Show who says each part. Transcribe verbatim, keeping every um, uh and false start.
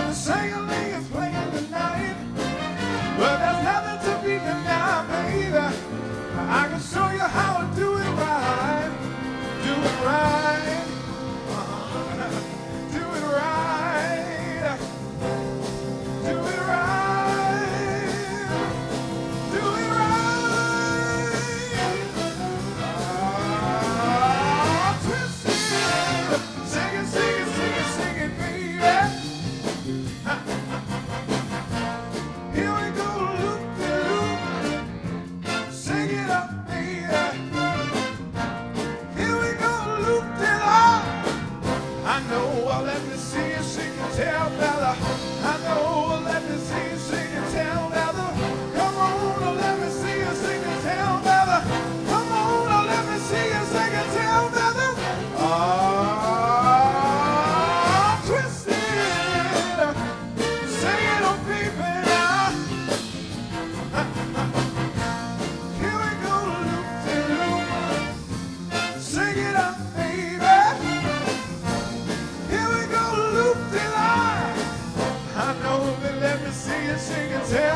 Speaker 1: the singing is playing tonight. Well, there's nothing to be denied, baby. I can show you how to do it right. Do it right. Uh-huh. Do it right. Do it right. Do it right. Ah, twist it. Sing it, sing it, sing it, sing it, baby. Here we go, loop de loop. Sing it up, baby. Here we go, loop de loop. I know, well, let me see you sing and tell, fella. I know, well, let me see you sing and tell, fella. Come on, oh, let me see you sing and tell, fella. Come on, oh, let me see you sing and tell, fella. Ah, twist it. Sing it, oh, baby, now. Here we go, loop de loop. Sing it up, baby. Here we go, loop de line. I know that let me see you sing and tell.